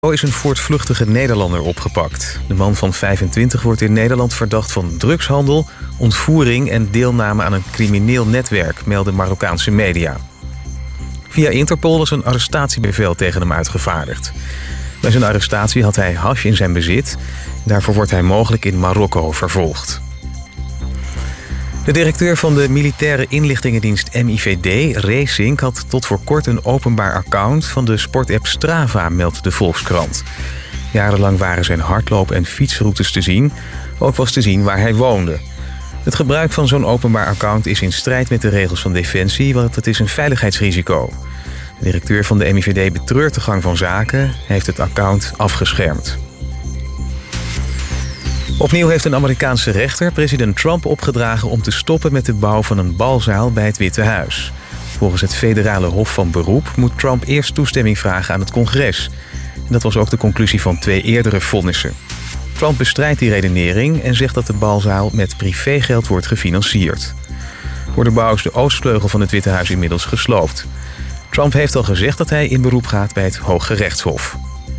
Is een voortvluchtige Nederlander opgepakt. De man van 25 wordt in Nederland verdacht van drugshandel, ontvoering en deelname aan een crimineel netwerk, melden Marokkaanse media. Via Interpol is een arrestatiebevel tegen hem uitgevaardigd. Bij zijn arrestatie had hij hash in zijn bezit. Daarvoor wordt hij mogelijk in Marokko vervolgd. De directeur van de militaire inlichtingendienst MIVD, Racing, had tot voor kort een openbaar account van de sportapp Strava, meldt de Volkskrant. Jarenlang waren zijn hardloop- en fietsroutes te zien. Ook was te zien waar hij woonde. Het gebruik van zo'n openbaar account is in strijd met de regels van Defensie, want het is een veiligheidsrisico. De directeur van de MIVD betreurt de gang van zaken. Hij heeft het account afgeschermd. Opnieuw heeft een Amerikaanse rechter president Trump opgedragen om te stoppen met de bouw van een balzaal bij het Witte Huis. Volgens het federale Hof van Beroep moet Trump eerst toestemming vragen aan het congres. En dat was ook de conclusie van 2 eerdere vonnissen. Trump bestrijdt die redenering en zegt dat de balzaal met privégeld wordt gefinancierd. Voor de bouw is de oostvleugel van het Witte Huis inmiddels gesloopt. Trump heeft al gezegd dat hij in beroep gaat bij het Hooggerechtshof.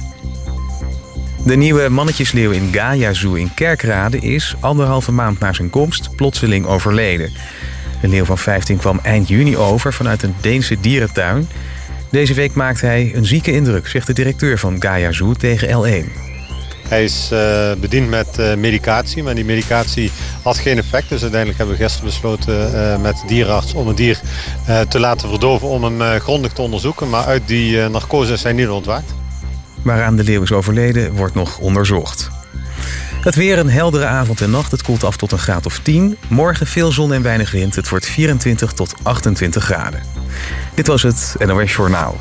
De nieuwe mannetjesleeuw in Gaia Zoo in Kerkrade is 1,5 maand na zijn komst plotseling overleden. De leeuw van 15 kwam eind juni over vanuit een Deense dierentuin. Deze week maakt hij een zieke indruk, zegt de directeur van Gaia Zoo tegen L1. Hij is bediend met medicatie, maar die medicatie had geen effect. Dus uiteindelijk hebben we gisteren besloten met de dierenarts om het dier te laten verdoven om hem grondig te onderzoeken. Maar uit die narcose is hij niet ontwaakt. Waaraan de leeuw is overleden, wordt nog onderzocht. Het weer een heldere avond en nacht. Het koelt af tot een graad of 10. Morgen veel zon en weinig wind. Het wordt 24 tot 28 graden. Dit was het NOS Journaal.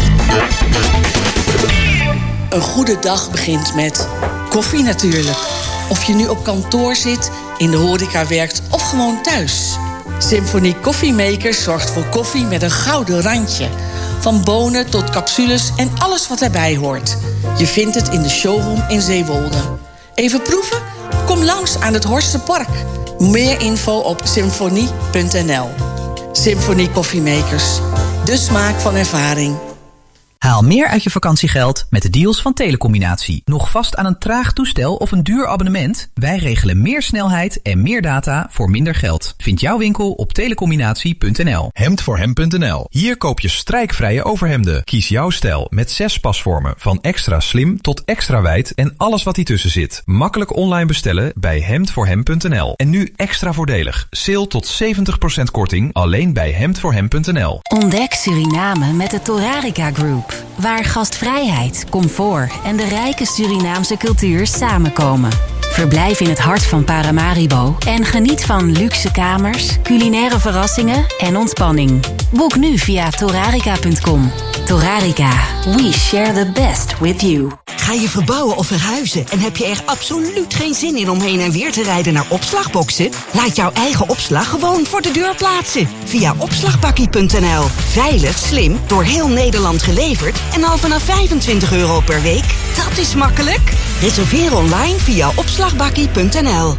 Een goede dag begint met koffie natuurlijk. Of je nu op kantoor zit, in de horeca werkt of gewoon thuis. Symphony Koffiemakers zorgt voor koffie met een gouden randje. Van bonen tot capsules en alles wat erbij hoort. Je vindt het in de showroom in Zeewolde. Even proeven? Kom langs aan het Horstenpark. Meer info op symfonie.nl. Symphony Koffiemakers. De smaak van ervaring. Haal meer uit je vakantiegeld met de deals van Telecombinatie. Nog vast aan een traag toestel of een duur abonnement? Wij regelen meer snelheid en meer data voor minder geld. Vind jouw winkel op telecombinatie.nl. Hemdvoorhem.nl. Hier koop je strijkvrije overhemden. Kies jouw stijl met 6 pasvormen. Van extra slim tot extra wijd en alles wat ertussen zit. Makkelijk online bestellen bij hemdvoorhem.nl. En nu extra voordelig. Sale tot 70% korting alleen bij hemdvoorhem.nl. Ontdek Suriname met de Torarica Group. Waar gastvrijheid, comfort en de rijke Surinaamse cultuur samenkomen. Verblijf in het hart van Paramaribo en geniet van luxe kamers, culinaire verrassingen en ontspanning. Boek nu via torarica.com. Torarica, we share the best with you. Ga je verbouwen of verhuizen en heb je er absoluut geen zin in om heen en weer te rijden naar opslagboxen? Laat jouw eigen opslag gewoon voor de deur plaatsen. Via opslagbakkie.nl. Veilig, slim, door heel Nederland geleverd en al vanaf €25 per week. Dat is makkelijk. Reserveer online via opslagbakkie.nl.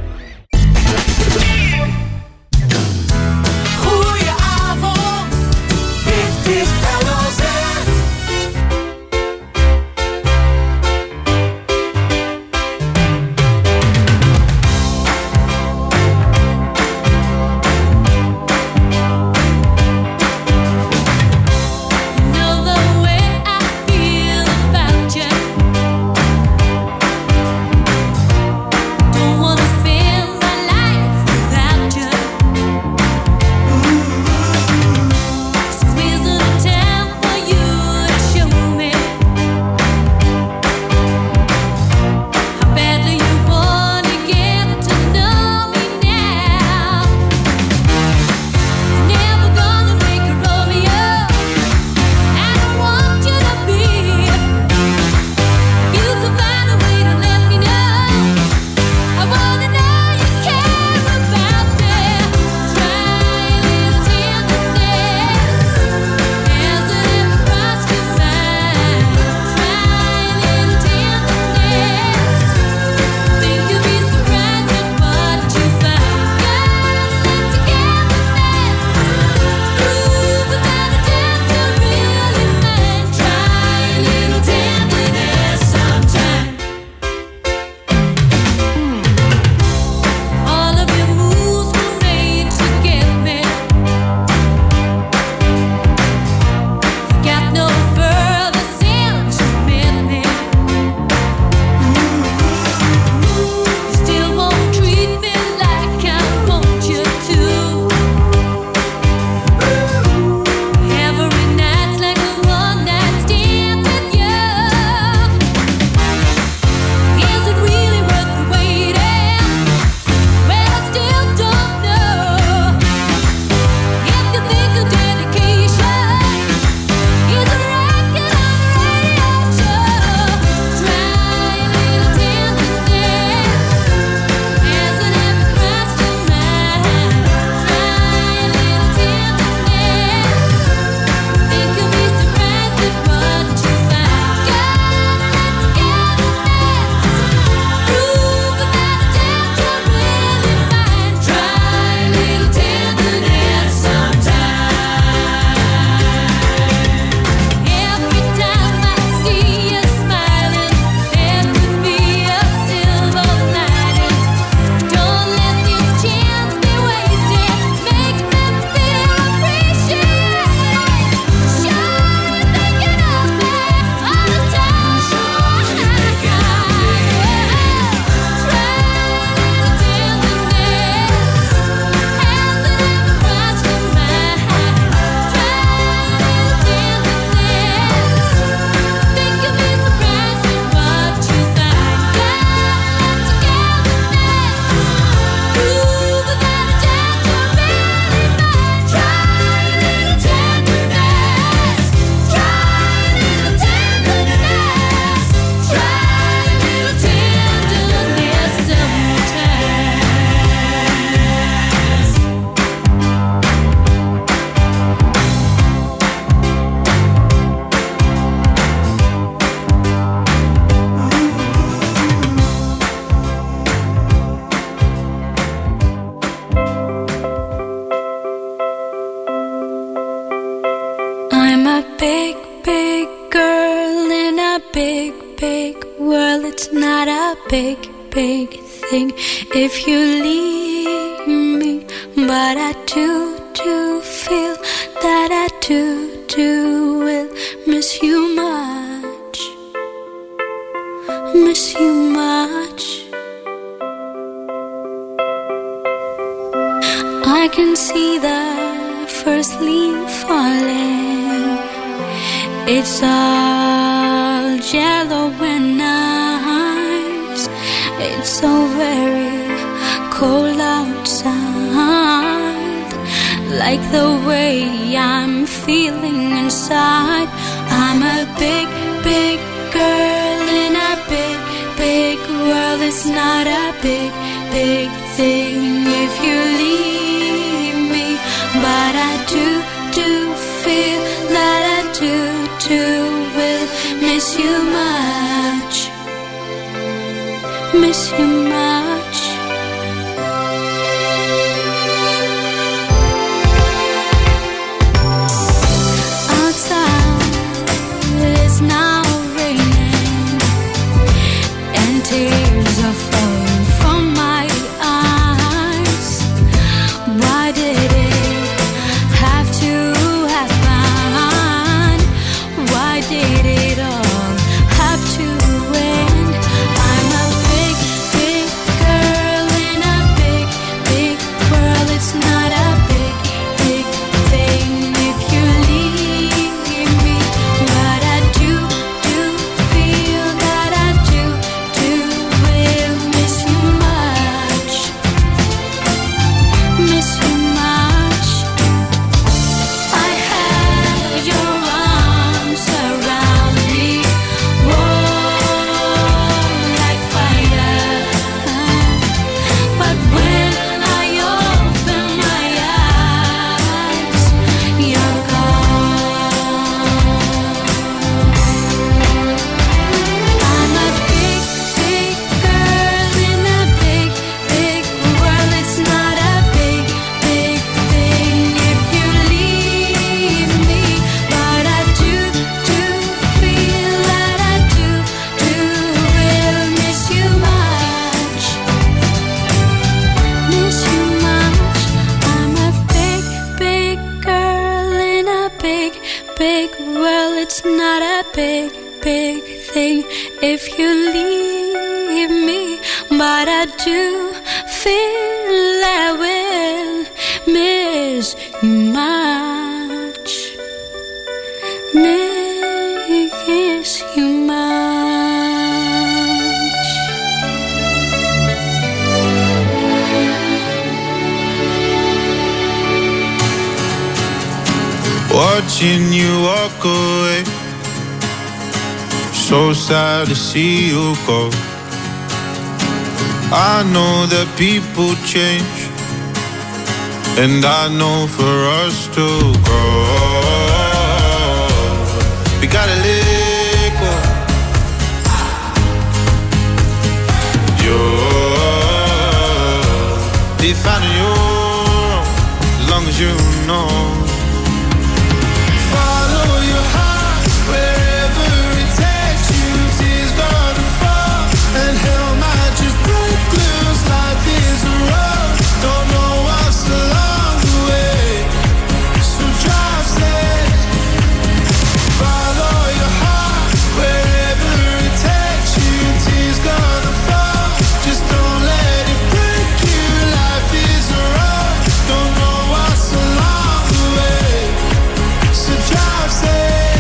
Goedenavond, dit is LOZ. Wanna big, big world. It's not a big, big thing if you leave me. But I do feel that I do will miss you much. Miss you much. I can see the first leaf falling. It's all yellow and nice. It's so very cold outside. Like the way I'm feeling inside. I'm a big, big girl in a big, big world. It's not a big, big thing if you leave me. But I do feel that I do will miss you much. Miss you much. Outside it's now raining and tears are falling from my eyes. Why did it have to happen? Why did it all have to end? I'm a big, big girl in a big, big world. It's not a big, big thing if you leave me. But I do feel that I do will miss you much. Miss you much. I have your arms around me, warm like fire. But when I open my eyes, you're gone. I'm a big, big girl in a big, big world. It's not a big, big thing if you leave me. But I do feel that I do will miss you much. Miss you much. I'm a big, big girl in a big, big world. It's not a big, big thing if you leave me. But I do feel I will miss you much. Miss you much. Watching you walk away, so sad to see you go. I know that people change, and I know for us to grow, we gotta let go. You'll be finding your own, as long as you know. Follow your heart wherever it takes you. Tears gonna fall and hell might just break loose. Life is a road, don't know what's along the way, so drive safe. Follow your heart wherever it takes you. Tears gonna fall, just don't let it break you. Life is a road, don't know what's along the way, so drive safe.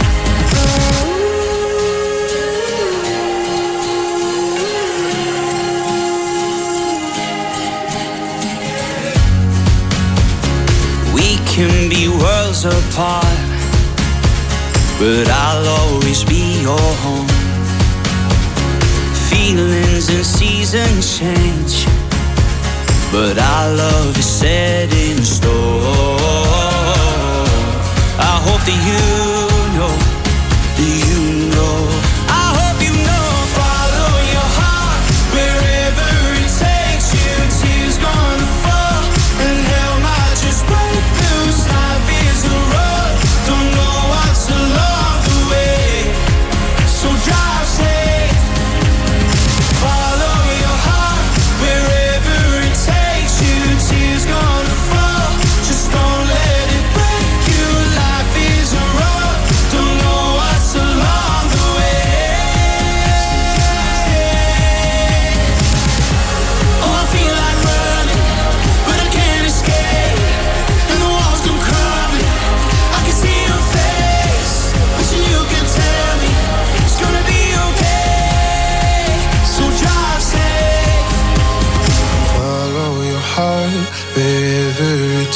We can be worlds apart, but I'll always be your home. Feelings and seasons change, but our love is set in stone. I hope that you know, I hope you know. Follow your heart wherever it takes you. Tears gonna fall and hell might just break loose. Life is a road, don't know what's along the way, so drive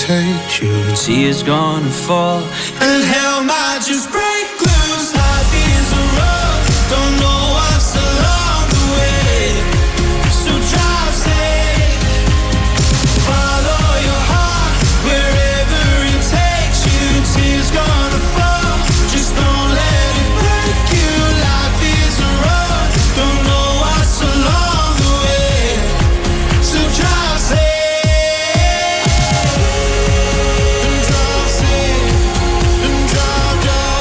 take you. Tears gonna fall, And hell might just break loose. Life is a road, don't know what's along the way. So drive safe, follow your heart wherever it takes you. Tears gonna fall, just don't let it break you. Life is a road, don't know what's along the way. So drive safe, and drive safe, and drive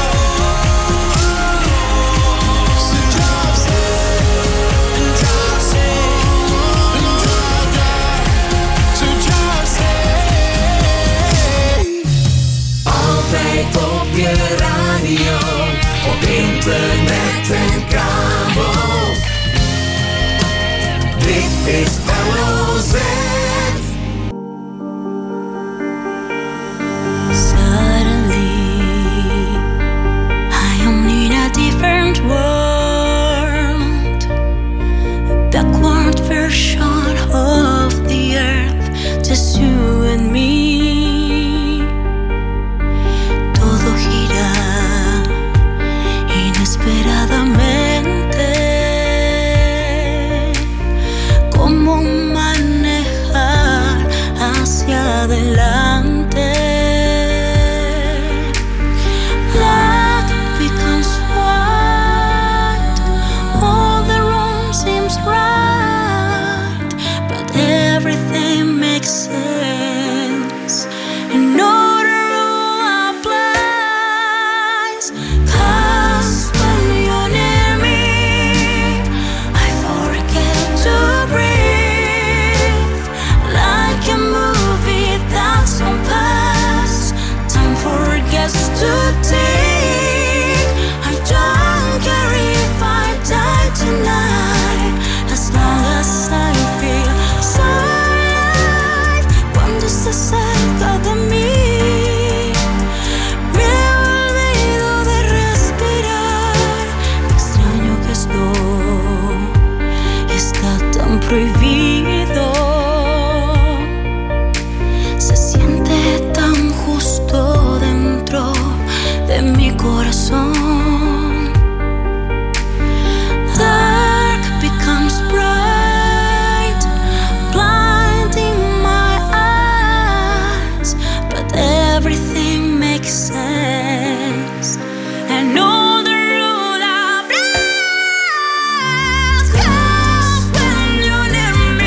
down. So drive safe, and drive safe, and drive down. So drive safe. Altijd op je radio, op internet en kabel. Dit is LOZ. Suddenly, I am in a different world, a backward version of the earth, just you and me. Todo gira inesperadamente. ¿Cómo manejar hacia adelante? Black becomes white, all the wrong seems right, but everything makes sense. And no rule applies, 'cause when you're near me, I forget to breathe. Like a movie that's on past, time forgets to tick. I don't care if I die tonight, as long as I feel so alive. Cuando estás cerca de mí, me olvido de respirar. Extraño que esto está tan prohibido. Se siente tan justo dentro de mi corazón. Dark becomes bright, blinding my eyes, but everything makes sense. And all the rule applies, 'cause when you're near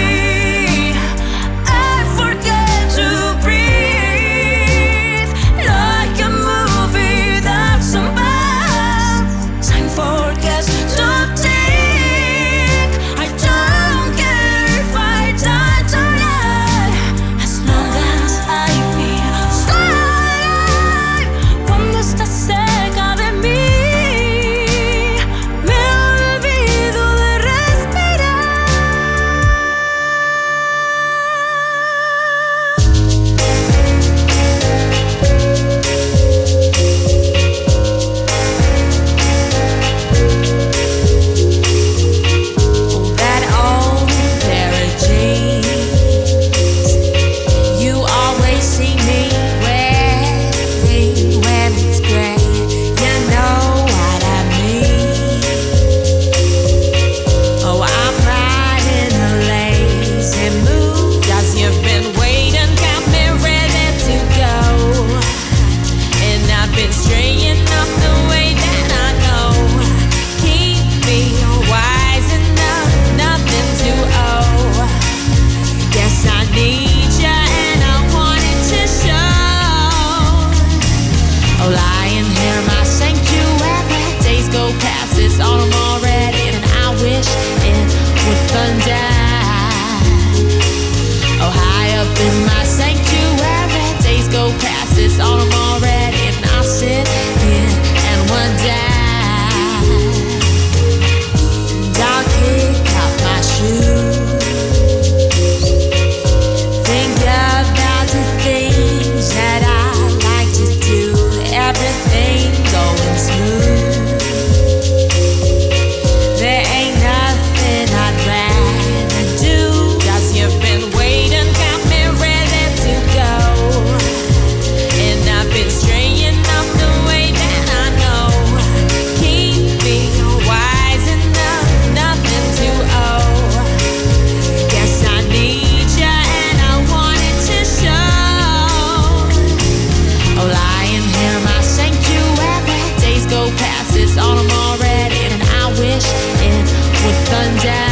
with thunder.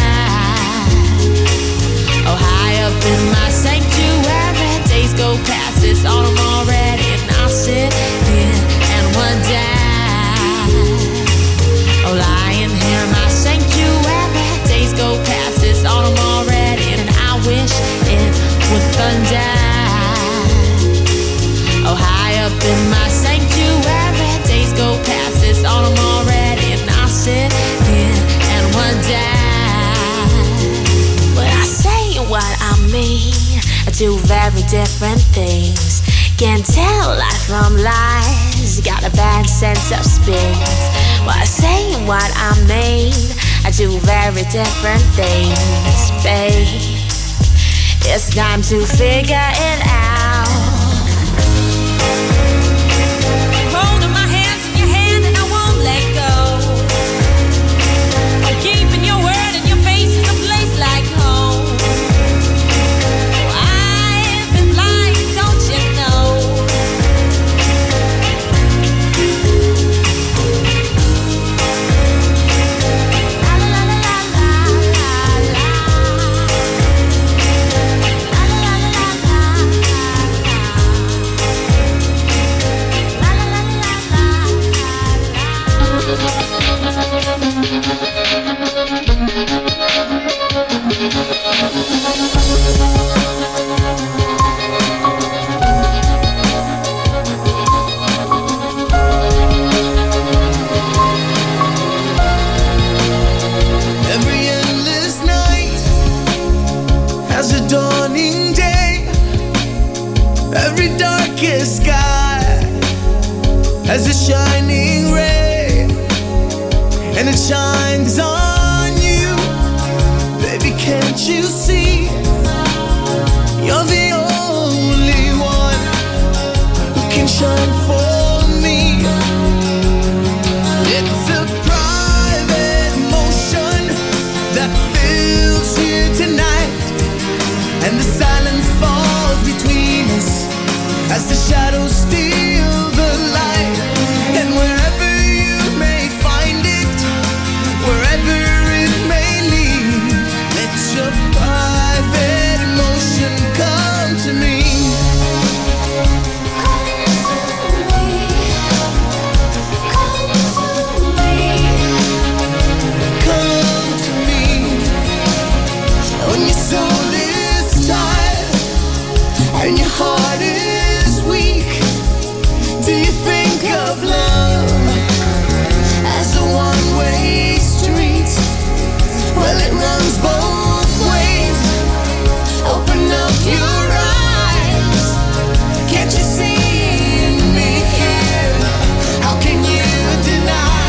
Oh, high up in my sanctuary, days go past, it's autumn already, and I'll sit here and wonder. Oh, lying here in my sanctuary, days go past, it's autumn already, and I wish it would thunder. Oh, high up in my sanctuary, days go past, it's autumn already, and I'll sit here and wonder. But I say what I mean, I do very different things. Can't tell life from lies, got a bad sense of spins. Well, I say what I mean, I do very different things, babe. It's time to figure it out. Holding my hands in your hand and I won't let go. I'm keeping your word and your face is a place like home. I've been blind, don't you know? La la la la la la la. Every endless night has a dawning day. Every darkest sky has a shining ray, and it shines on you. Baby, can't you see? You're the only one who can shine for me. It's a private motion that fills you tonight, and the silence falls between us as the shadows steal the light. And wherever you may find it, wherever it may lead, let your private emotion come to me. Come to me. When your soul is tired and your heart is weak, do you think of love as a one-way street? Well, it runs both ways. Open up your eyes. Can't you see me here? How can you deny?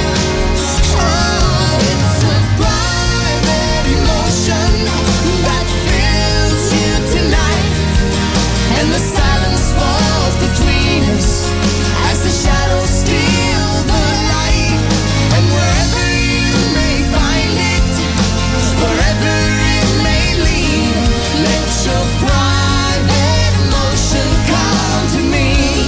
Oh, it's a private emotion that fills you tonight, and the silence falls between us as the shadows steal the light. And wherever you may find it, wherever it may lead, let your private emotion come to me.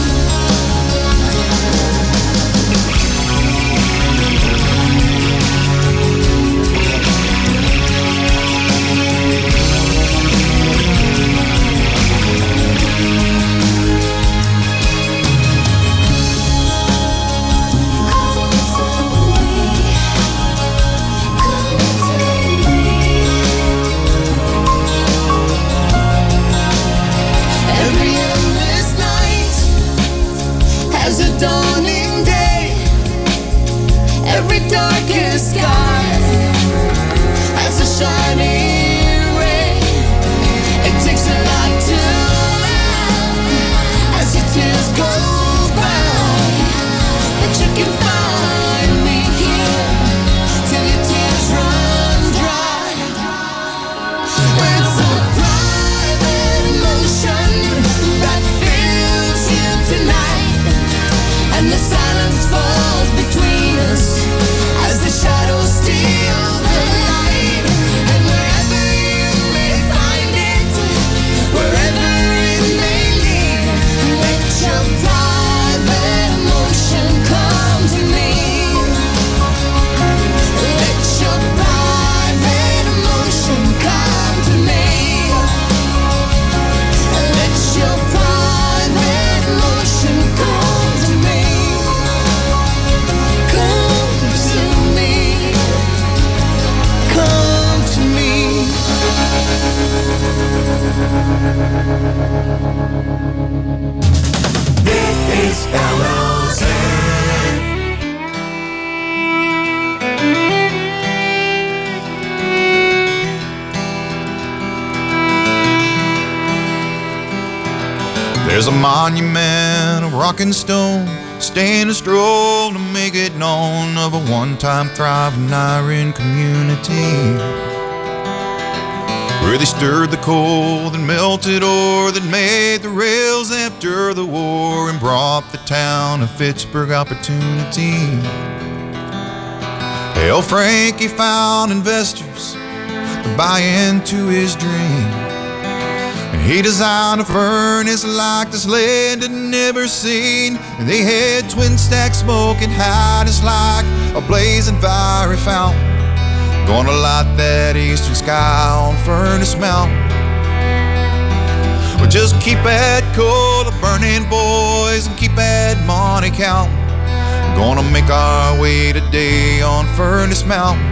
Every endless night has a dawning day. Every darkest sky has a shining ray. It takes a lot to laugh as your tears go by, but you can find me here till your tears run dry. It's a private emotion that fills you tonight, and the silence falls between us as the shadows steal the light. And wherever There's a monument of rock and stone, standing strong to make it known of a one-time thriving iron community, where they stirred the coal that melted ore that made the rails after the war and brought the town of Fitchburg opportunity. Hell, Frankie found investors to buy into his dream, and he designed a furnace like this land had never seen. And they had twin stack smoking hot as like a blazing fiery fountain, gonna light that eastern sky on Furnace Mountain. Well, just keep that coal burning, boys, and keep that money counting. Gonna make our way today on Furnace Mountain.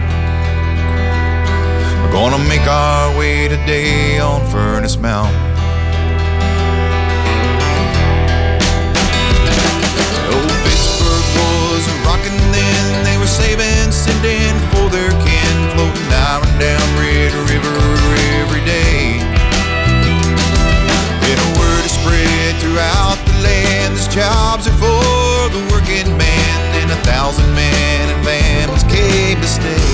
We're gonna make our way today on Furnace Mountain. Old Pittsburgh was rockin' then. They were saving, sending for their kin, floating out and down Red River every day. Then a word is spread throughout the land. These jobs are for the working man, and 1,000 men and families came to stay.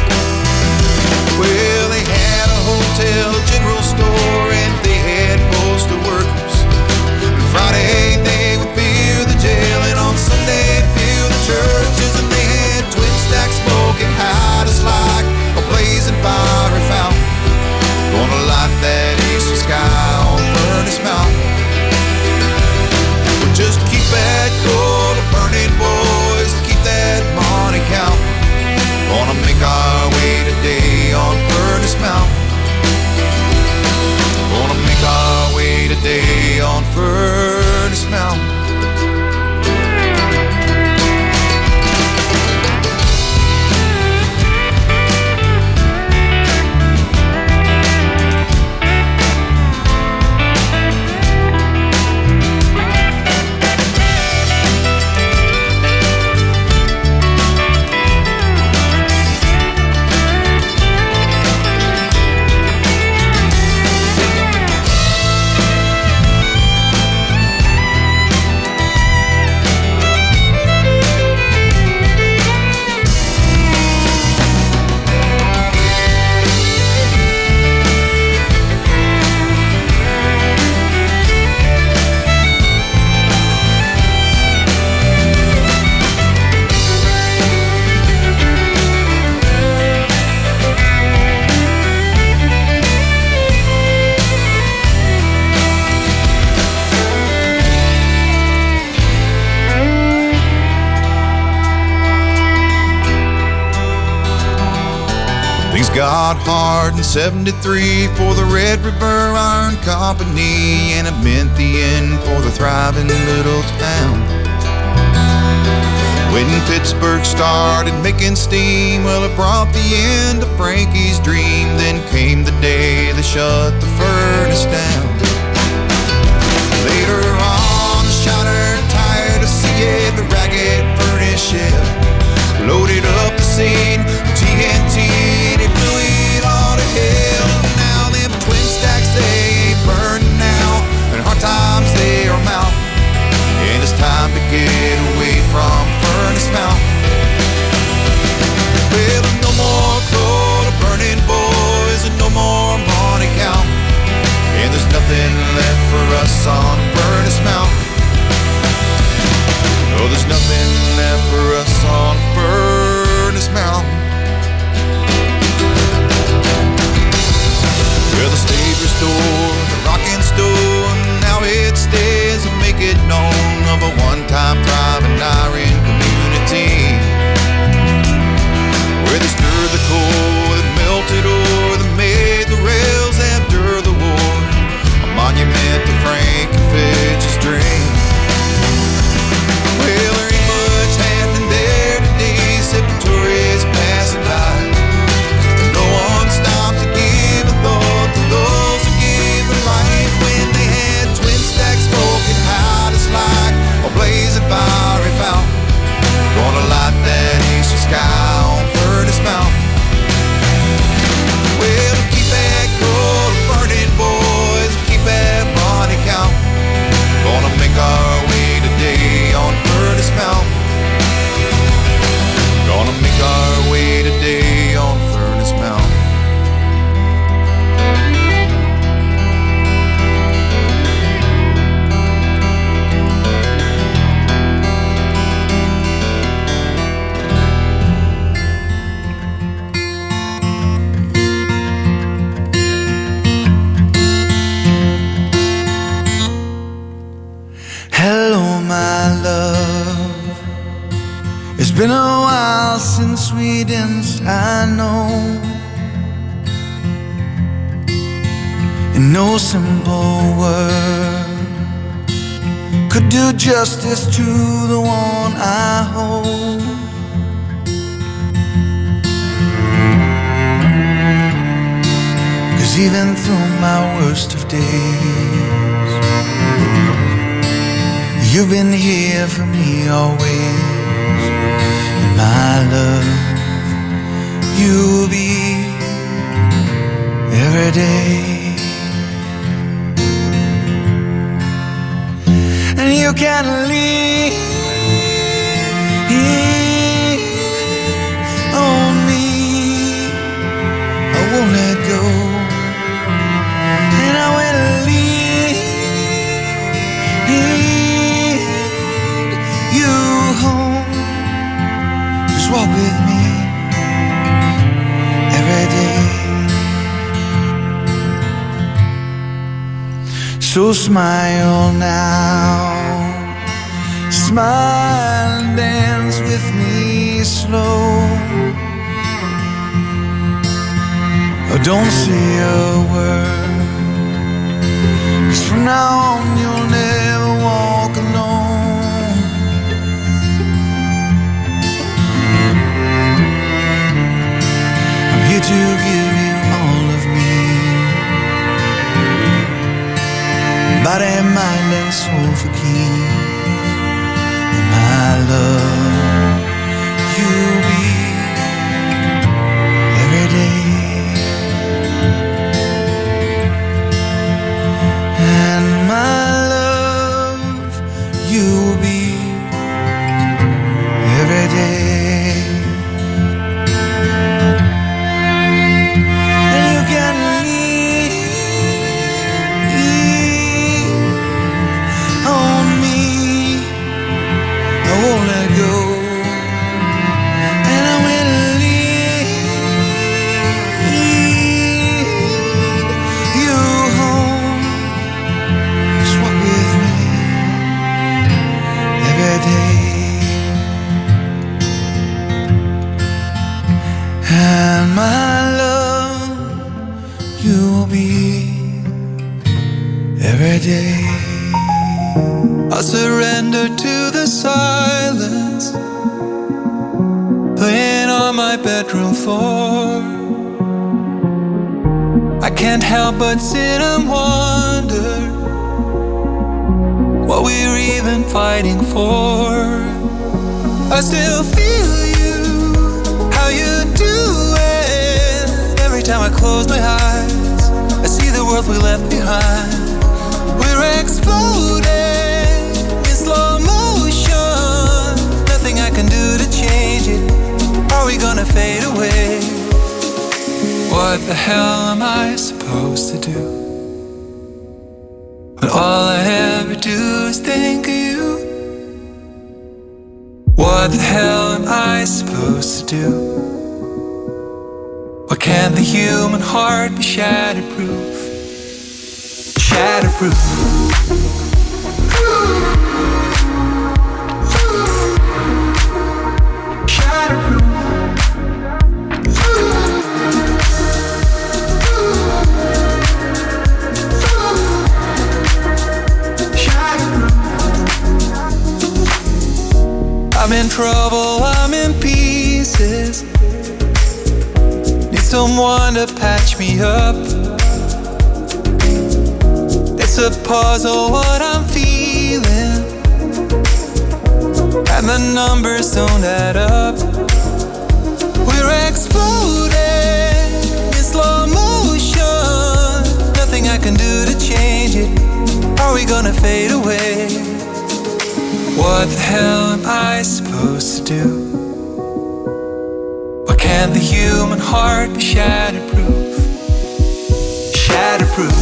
Well, they had a hotel, general store, and they had postal workers. And Friday they would fill the jail, and on Sunday fill the churches. And they had twin stacks smoking hot as like a blazing fiery fountain, gonna light that eastern sky on Furnace Mountain. Well, just keep that coal burning, boys, and keep that money counting. Gonna make our way today on Furnace Mountain. Gonna make our way today on Furnace Mountain. Got hard in 73 for the Red River Iron Company, and it meant the end for the thriving little town. When Pittsburgh started making steam, well, it brought the end of Frankie's dream. Then came the day they shut the furnace down. Later on, the shiner, tired of seeing the ragged furnace shed, loaded up the scene with TNT. Blew it all to hell. Now them twin stacks, they ain't burning now, and hard times they are mounting, and it's time to get away from Furnace Mountain. Well, no more coal burning, boys, and no more money counting, and there's nothing left for us on Furnace Mountain. No, there's nothing left for us on Furnace Mountain. sweetness I know, and no simple word could do justice to the one I hold. Cause even through my worst of days, you've been here for me always. And my love, you'll be every day. And you can lean on me, I won't let go. And I will lead you home. Just walk with me every day. So smile now, smile and dance with me slow. Oh, don't say a word, 'cause from now on you'll never walk alone. I'm here to give you all of me, body, mind and soul for keys. And my love, you'll be every day. And my love, you'll be every day. And you can lean on me, I won't let go. And I will lead you home. Just walk with me every day. And my love, you'll be every day. I surrender to the silence playing on my bedroom floor. I can't help but sit and wonder what we're even fighting for. I still feel you, how you do it. Every time I close my eyes, I see the world we left behind. We're exploding in slow motion. Nothing I can do to change it. Are we gonna fade away? What the hell am I supposed to do when all I ever do is think of you? What the hell am I supposed to do? Why can't the human heart be shatterproof? Shatterproof. I'm in trouble, I'm in pieces. Need someone to patch me up. It's a puzzle what I'm feeling, and the numbers don't add up. We're exploding in slow motion. Nothing I can do to change it. Are we gonna fade away? What the hell am I supposed to do? Why can't the human heart be shatterproof? Shatterproof.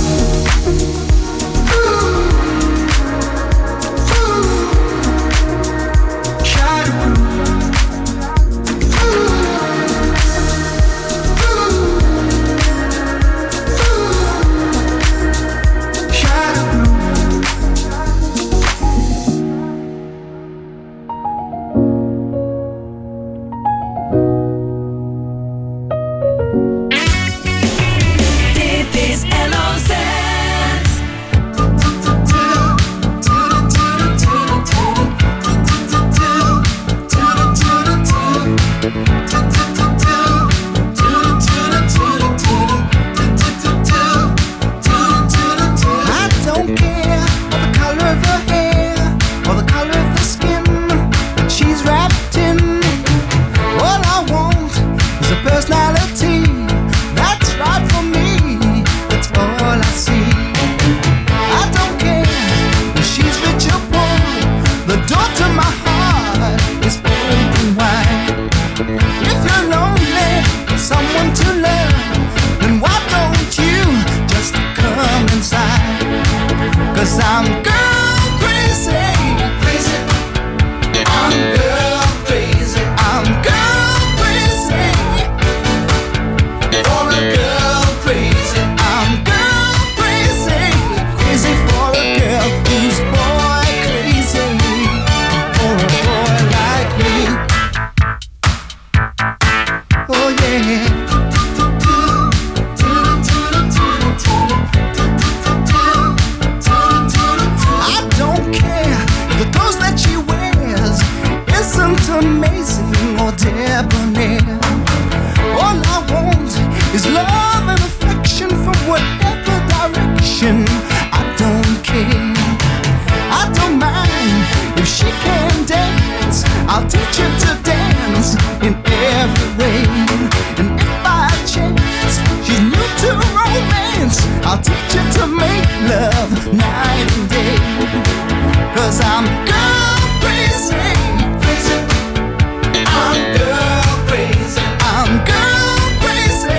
There's love and affection from whatever direction. I don't care, I don't mind if she can dance. I'll teach her to dance in every way. And if by chance she's new to romance, I'll teach her to make love night and day. 'Cause I'm girl crazy, crazy. I'm girl crazy, I'm girl crazy.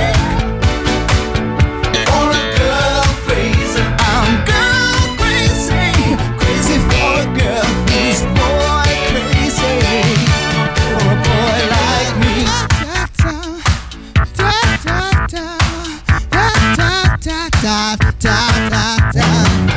For a girl crazy, I'm girl crazy, crazy for a girl who's boy crazy. For a boy like me. Da da da da da da da da da da.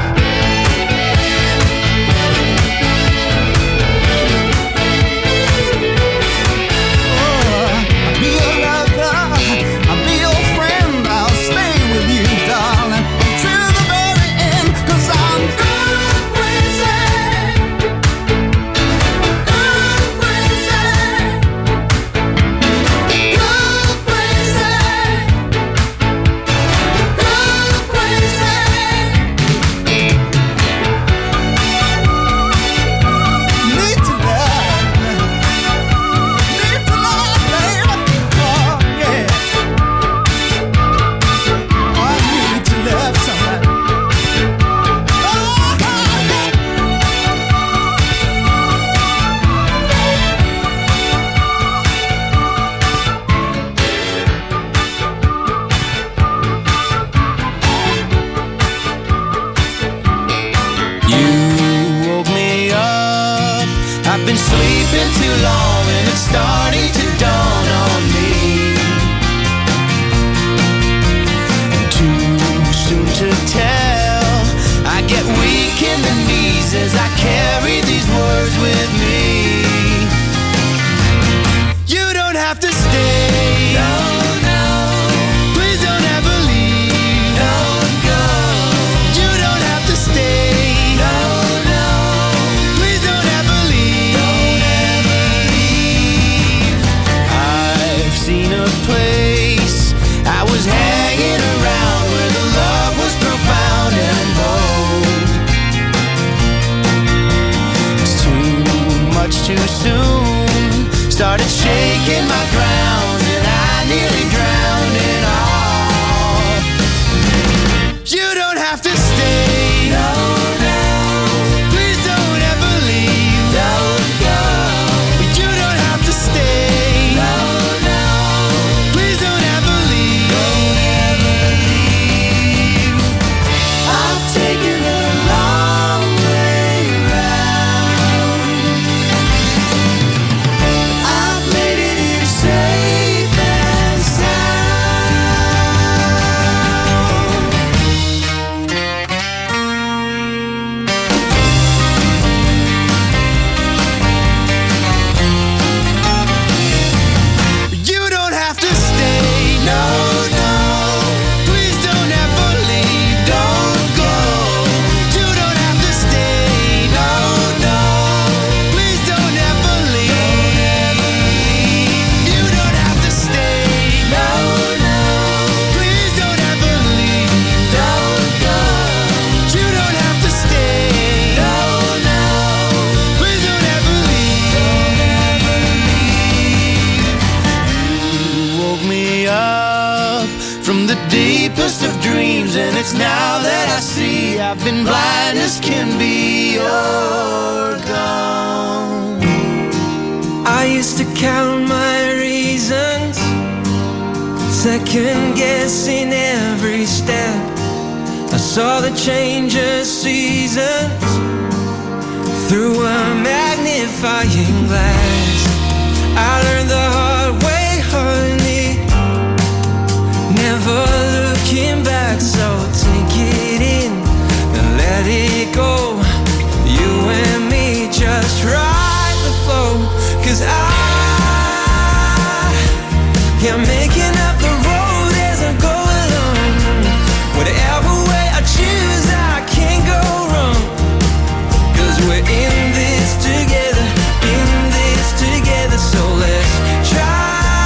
Second guessing every step. I saw the change of seasons through a magnifying glass. I learned the hard way, honey, never looking back. So take it in and let it go. You and me just ride the flow. 'Cause I'm making up the road as I go along. Whatever way I choose, I can't go wrong. 'Cause we're in this together, so let's try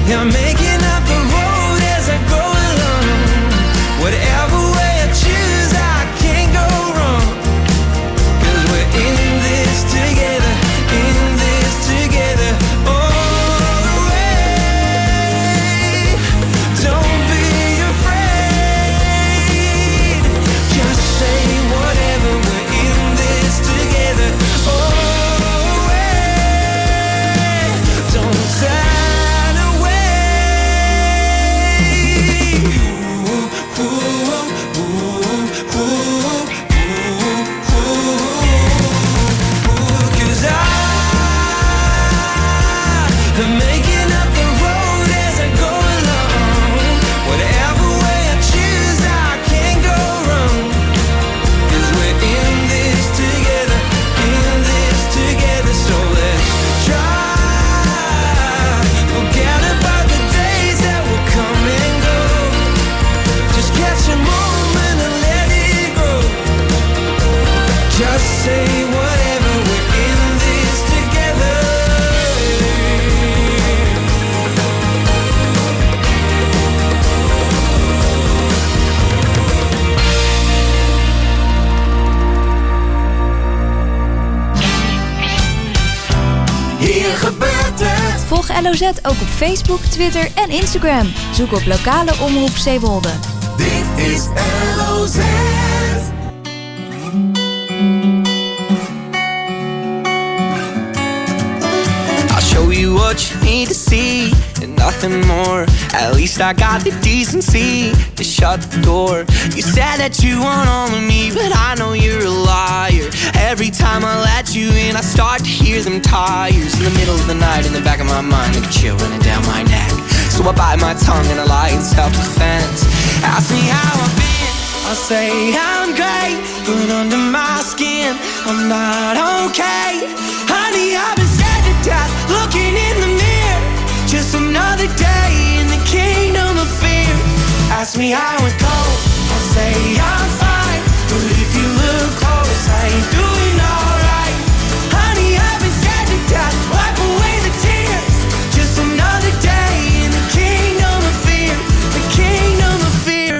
Yeah, I'm making up the road as I go along. Whatever way I choose, I can't go wrong. 'Cause we're in this together, in this together, all the way. Don't be afraid. Just say whatever, we're in this together, all the way. Don't turn away. Ooh, ooh, ooh, ooh, ooh, ooh, 'cause I'm making up the road as I go along. Whatever way I choose, I can't go wrong. 'Cause we're in this together, so let's try. Forget about the days that will come and go. Just catch a moment and let it go. Just say whatever, we're in this together. Hier gebeurt het. Volg LOZ ook op Facebook, Twitter en Instagram. Zoek op lokale omroep Zeewolde. Dit is LOZ. I'll show you what you need to see and nothing more. At least I got the decency to shut the door. You said that you want all of me, but I know you're a liar. Every time I let you in, I start to hear them tires in the middle of the night. In the back of my mind, like a chill running down my neck. So I bite my tongue and I lie in self-defense. Ask me how I've been, I'll say I'm great, but under my skin, I'm not okay. Honey, I've been scared to death, looking in the mirror. Just another day in the kingdom of fear. Ask me how it goes, I'll say I'm fine. But if you look close, I ain't doing alright. Honey, I've been scared to death, wipe away the tears. Just another day in the kingdom of fear. The kingdom of fear.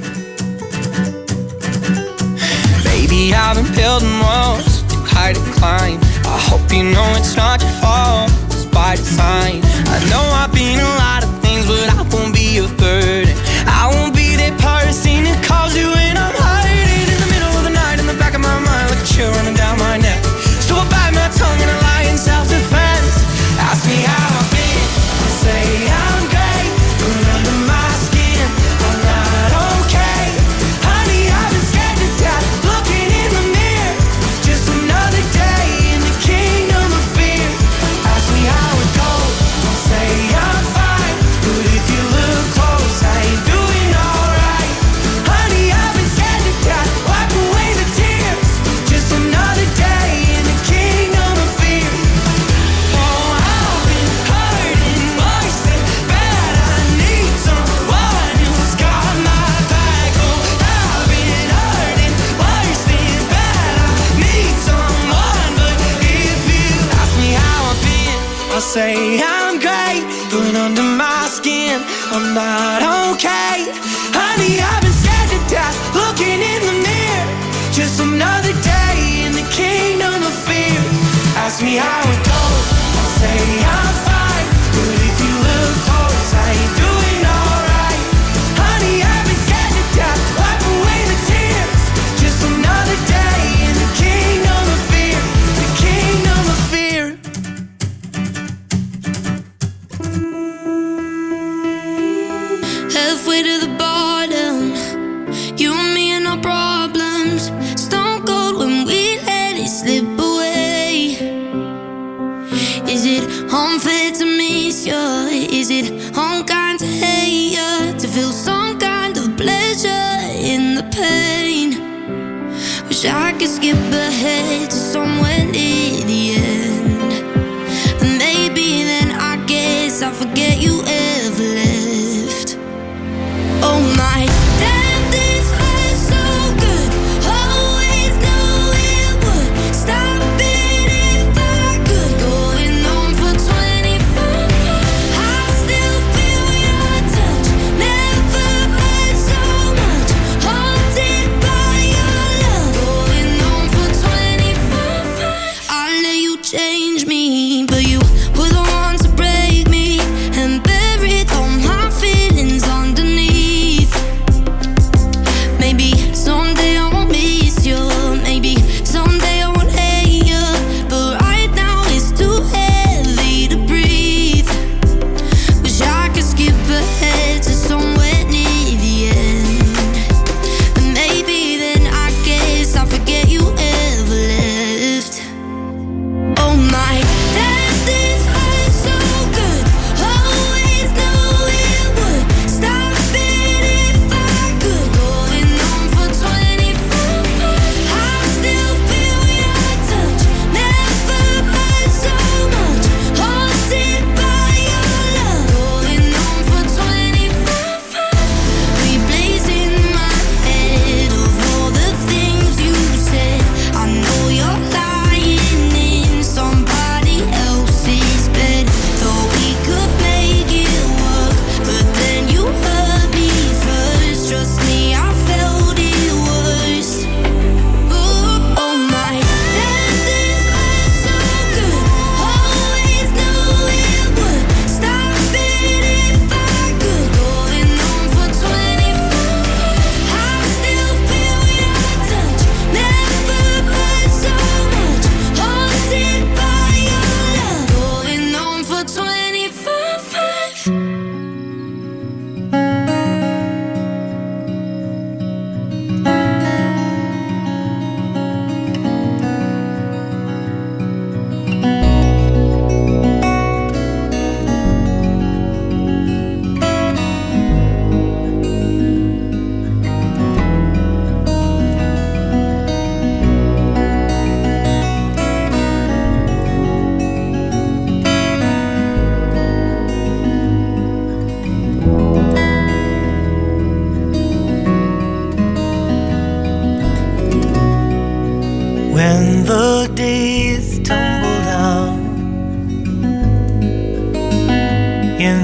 Baby, I've been building walls too high to climb. I hope you know it's not your fault, it's by design. I know I've been a lot of things, but I won't be a burden. I won't be that person who calls you when I'm hiding in the middle of the night, in the back of my mind, like a chill running down my neck. So I bite my tongue and I lie in self-defense. Ask me how I've been, I'll say I'm great, but under my skin, I'm not okay. Honey, I've been scared to death, looking in the mirror. Just another day in the kingdom of fear. Ask me how it goes, I'll say I'm fine. But if you look close, I ain't doing alright. Honey, I've been scared to death, wipe away the tears. Just another day in the kingdom of fear. Oh, I've been hurting worse than bad. I need someone who's got my back. Oh, I've been hurting worse than bad. I need someone, but if you ask me how I've been, I'll say I'm great, but under my skin, I'm not okay. Honey, I've been scared to death, looking in the mirror. Just another day in the kingdom of fear. Ask me how it goes, I'll say I'm fine. But if you look close, I ain't doing alright. Honey, I've been scared to death, wipe away the tears. Just another day in the kingdom of fear. The kingdom of fear. Halfway to the bottom, you and me and our problems. Stone cold when we let it slip away. Is it unfair to miss you? Is it unkind to hate you? To feel some kind of pleasure in the pain? Wish I could skip ahead to somewhere near the end. And maybe then I guess I forget you ever left. Oh my, damn, this hurts so good. Always knew it would. Stop it if I could. Going on for 25. I still feel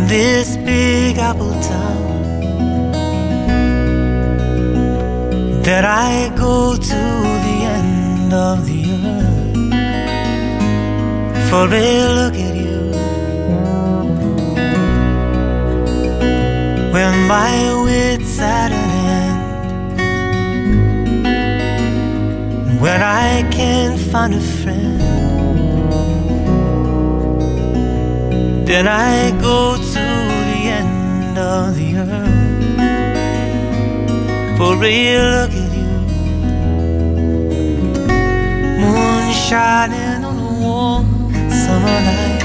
in this big apple town, that I go to the end of the earth for a look at you. When my wits at an end, when I can't find a friend, then I go to the end of the earth for a look at you. Moon shining on a warm summer night,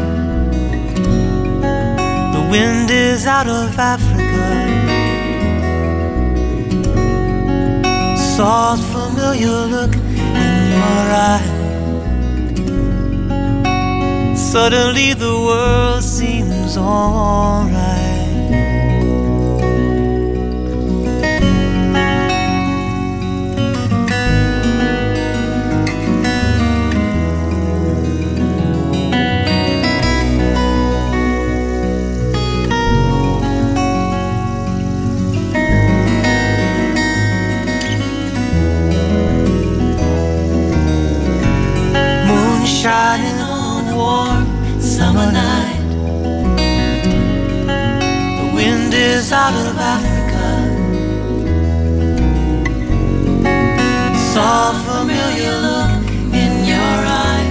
the wind is out of Africa, soft familiar look in your eye. Suddenly the world seems alright. Moon shining on a warm summer night, the wind is out of Africa, soft familiar look in your eye.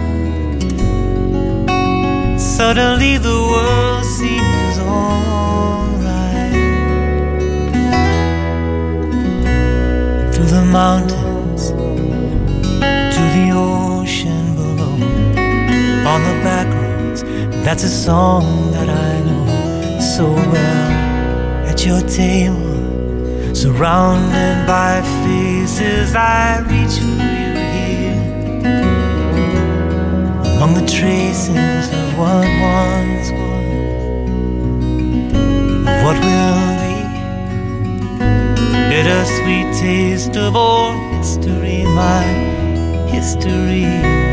Suddenly the world seems alright. Through the mountains to the ocean below, on the back roads, that's a song that I know so well. At your table, surrounded by faces, I reach for you here, among the traces of what once was, of what will be. Bittersweet taste of old history, my history.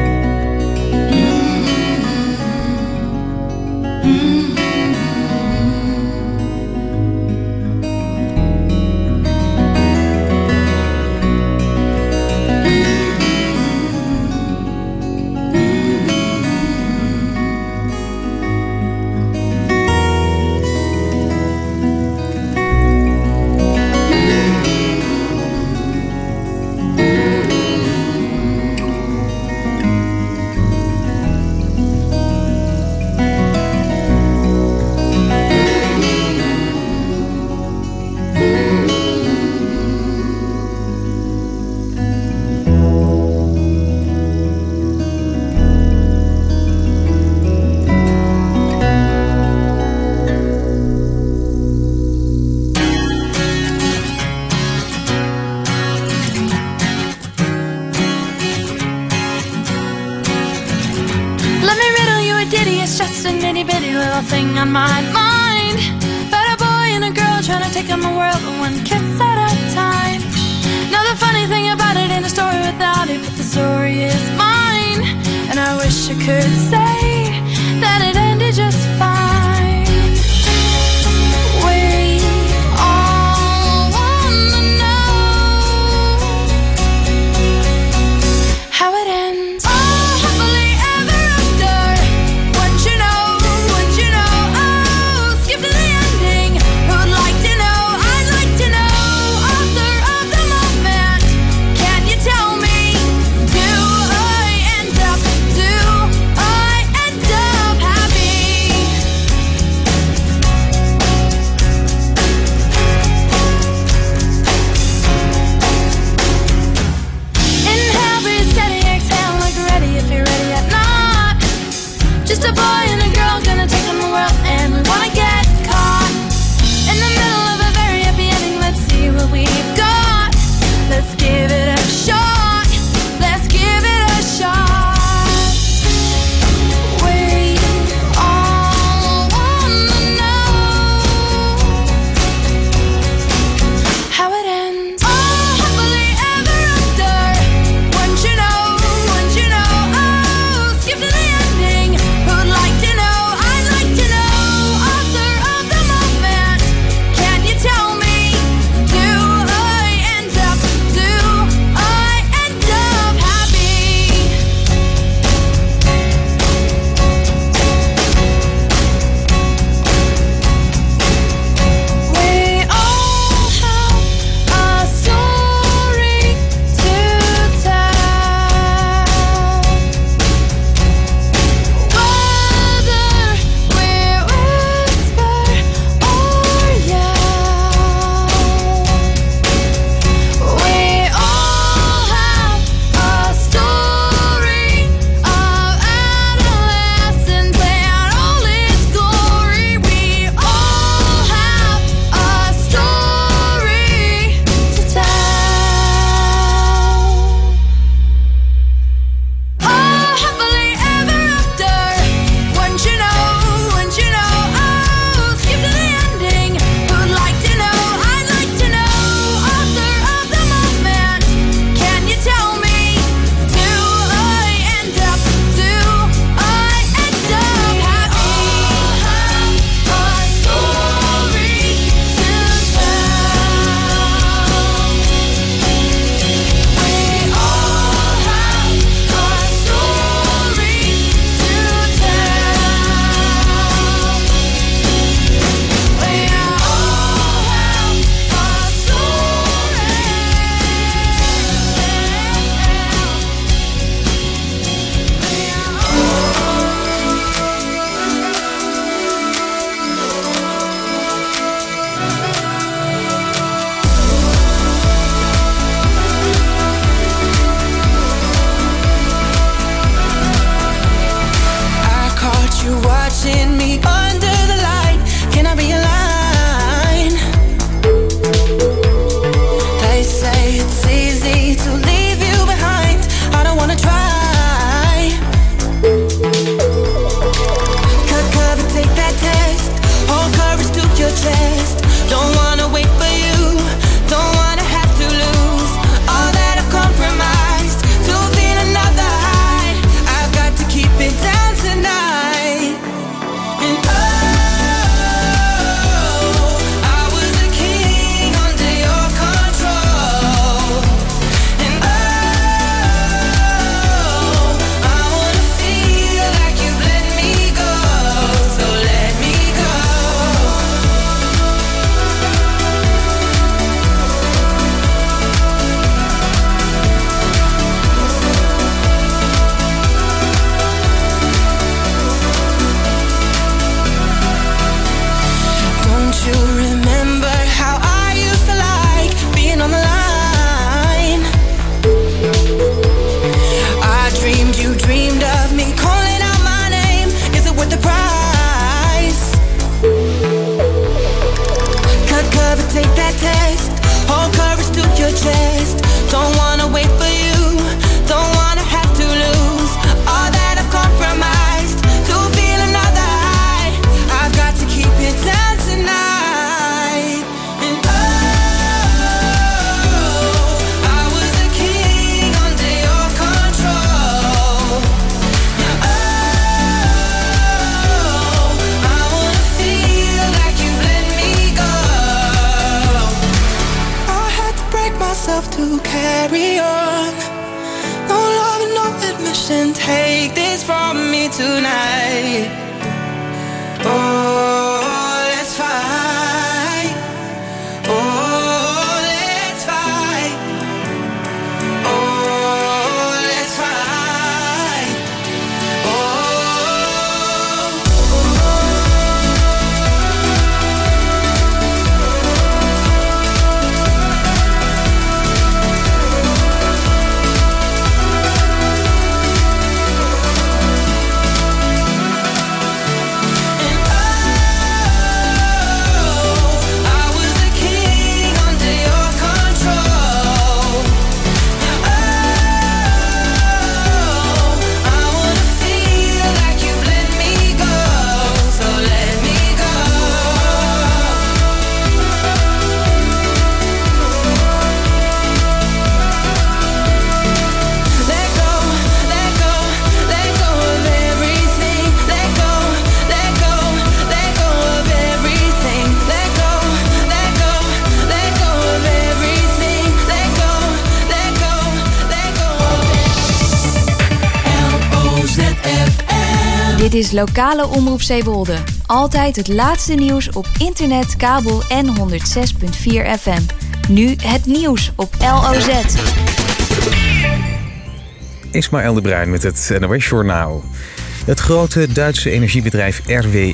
Thing on my mind, but a boy and a girl trying to take on the world one kiss at a time. Now the funny thing about it ain't a story without it, but the story is mine, and I wish I could say that it ended just fine. We all wanna know how it ends. Oh, happily ever after. What you know? Tell me, do I end up, do I watching me under the light. Can I realign? They say it's easy to leave you behind. I don't wanna try. Cut cover, take that test. Hold courage to your chest. Don't wanna wait for you. Don't wanna have to lose all that I've compromised to feel another high. I've got to keep it down tonight. And I was a king under your control. And I wanna feel like you've let me go. So let me go. Don't you remember how I used to like being on the line? I dreamed you dreamed of me calling out my name. Is it worth the price? Cut cover, take that test. Hold courage to your chest. Don't wanna wait for you. Don't wanna have to lose all that I've compromised to feel another high. I've got to keep it down tonight. And I was a king under your control. Now I wanna feel like you've let me go. I had to break myself to carry on. No love and no admission. Take this from me tonight. Oh, let's fight. Oh, let's fight. Oh, let's fight. I was a king under your control. I wanna feel like you've let me go. So let me go. Let go, let go, let go of everything. Let go, let go, let go of everything. Let go, let go, let go of everything. Let go, let go, let go of LOZFM. Dit is lokale omroep Zeewolde. Altijd het laatste nieuws op internet, kabel en 106.4 FM. Nu het nieuws op LOZ. Ismaël de Bruin met het NOS Journaal. Het grote Duitse energiebedrijf RWE